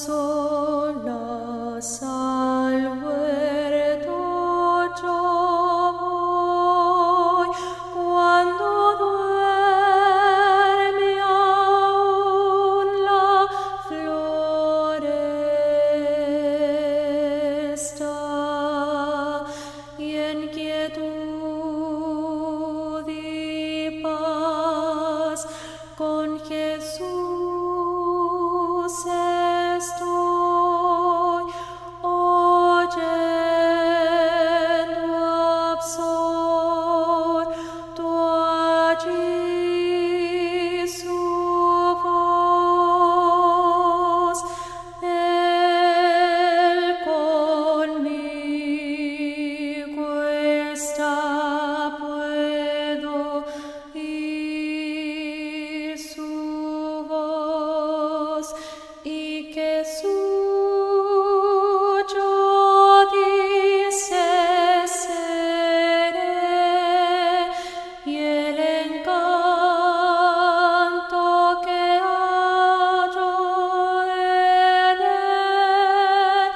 solas al huerto yo voy, cuando duerme aún la floresta, y en quietud y paz con Jesús estoy, oyendo absorto allí su voz. Él conmigo está, puedo oír su voz, y que suyo dice seré, y el encanto que hallo en él,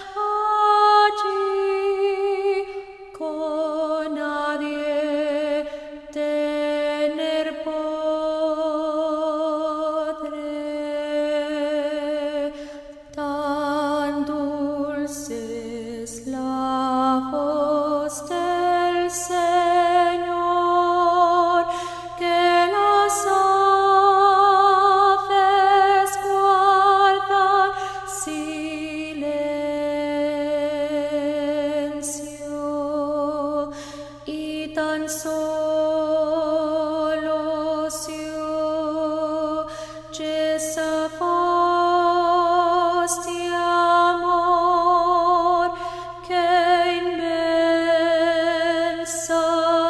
allí con nadie tener podré. Tan dulce es la voz del Señor, que las aves guardan silencio, y tan solo si oye esa voz de amor, que inmensa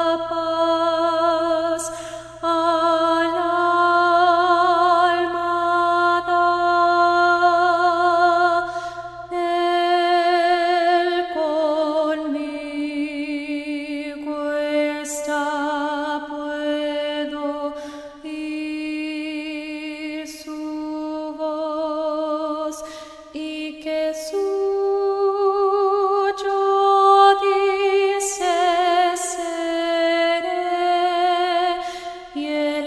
paz al alma da. Él conmigo está, puedo oír su voz, y que suyo dice seré, y el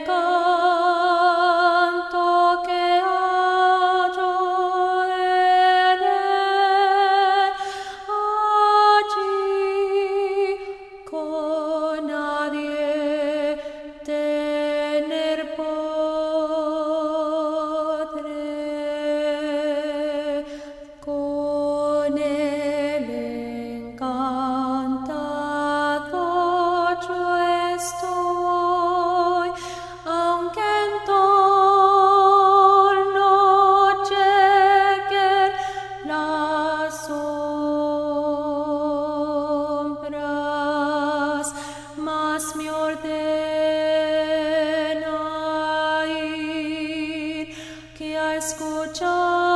encanto que hallo en él, allí con nadie tener podré. Con él encantado yo estoy, aunque en torno lleguen las sombras, mas me ordena ir, que a escuchar